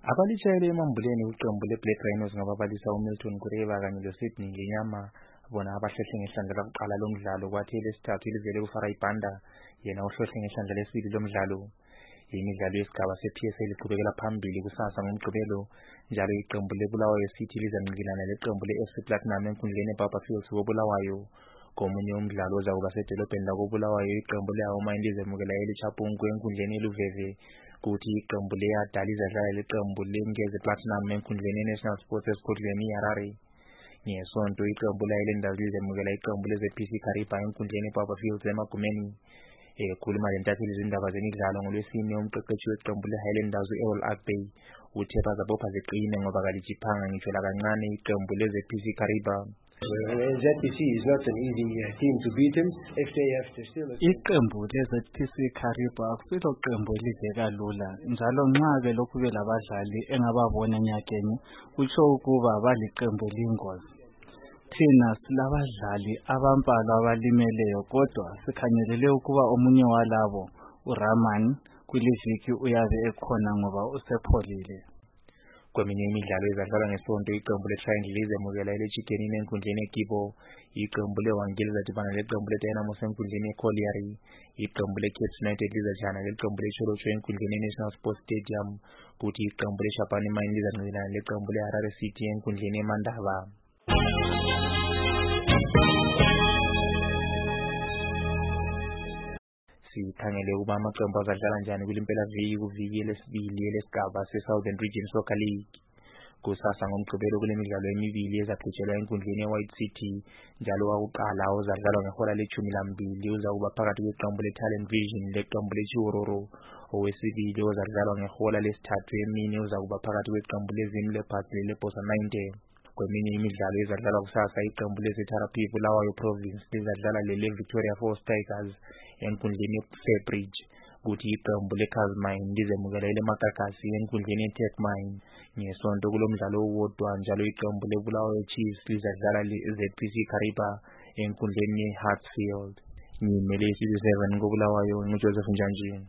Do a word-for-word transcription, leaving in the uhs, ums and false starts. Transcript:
Abalitshayeli emambuleni iqembu leBlack Rhinos ngababalisa uMilton Kureva kanye loSydney Ngenyama bona abahlehle ngehlandla lokuqala lomdlalo kwathi elesithathu ilivele kuFarabanda yena uhlehle ngehlandla lesibili lomdlalo. Imidlalo yesigaba se-P S L iqhubekela phambili kusasa ngoMgqibelo njalo iqembu leBulawayo City lizangqikilana leqembu le-F C Platinum enkundleni eBarberfield koBulawayo. Komunye umdlalo ozakuba sedolobheni lakoBulawayo iqembu le-Hawmine lizemukela eLechapungu enkundleni eLuveve kuthi iqembu le-Yadala lizadlala leqembu leNgeze Platinum enkundleni eNational Sports esigodlweni iHarare. Ngesonto iqembu le-Highlanders lizemukela iqembu leze-P C Kariba enkundleni eBarberfield eMagumeni. Ekhuluma lentatheli izindaba zemidlalo ngolwesine umqeqeshi weqembu le-Highlanders u-Errol Agbey uthe bazabopha ziqine ngoba kalijiphanga ngitsho lakancane iqembu leze-P C Kariba. Z P C is not an easy uh, team to beat them if they have to still. Iqembu leze-P C Kariba akusilo qembu elidleka lula njalo nxa ke lokhu belabadlali engababona nyakenye kutsho ukuba baliqembu lingozi. Thina silabadlali abambalwa abalimeleyo kodwa sikhangelele ukuba omunye walabo uRaman kuliviki uyabe ekhona ngoba usepholile. Kweminye imidlalo ezadlalwa ngesonto iqembu le-Triangle lizemukela eLechigenini enkundleni eGibo. Iqembu le-Wangil lizadibana leqembu le-Dynamos enkundleni eColliery. Iqembu le-Cape United lizadlala leqembu le-Cholocho enkundleni eNational Sports Stadium kuthi iqembu le-Shabane Mine lizangqikilana leqembu le-Harare City enkundleni eMandaba. Sikhangele ukuba amaqembu azadlala njani kulimpelaviki kuviki elesibili elesigaba se-Southern Region Soccer League. Kusasa ngoMgqibelo kulemidlalo emibili ezaqhutshelwa enkundleni eWhite City njalo wakuqala uzadlalwa ngehola lethumi lambili uzakuba phakathi kweqembu le-Talent Vision leqembu le-Chiwororo. Owesibili uzadlalwa ngehola lesithathu emini uzakuba phakathi kweqembu le-Zim Leopards lele-Bosa Nine. Kweminye imidlalo ezadlalwa kusasa iqembu leZETARA Bulawayo Province lizadlala lele-Victoria Falls Tigers enkundleni eFairbridge kuthi iqembu le-Casmine lizemukela eleMakakasi enkundleni eTechmine. Ngesonto kulomdlalo owodwa njalo iqembu leBulawayo Chiefs lizadlala le-Z P C Kariba enkundleni eHartsfield. Ngimele isizwe seven koBulawayo nguJoseph Njanji.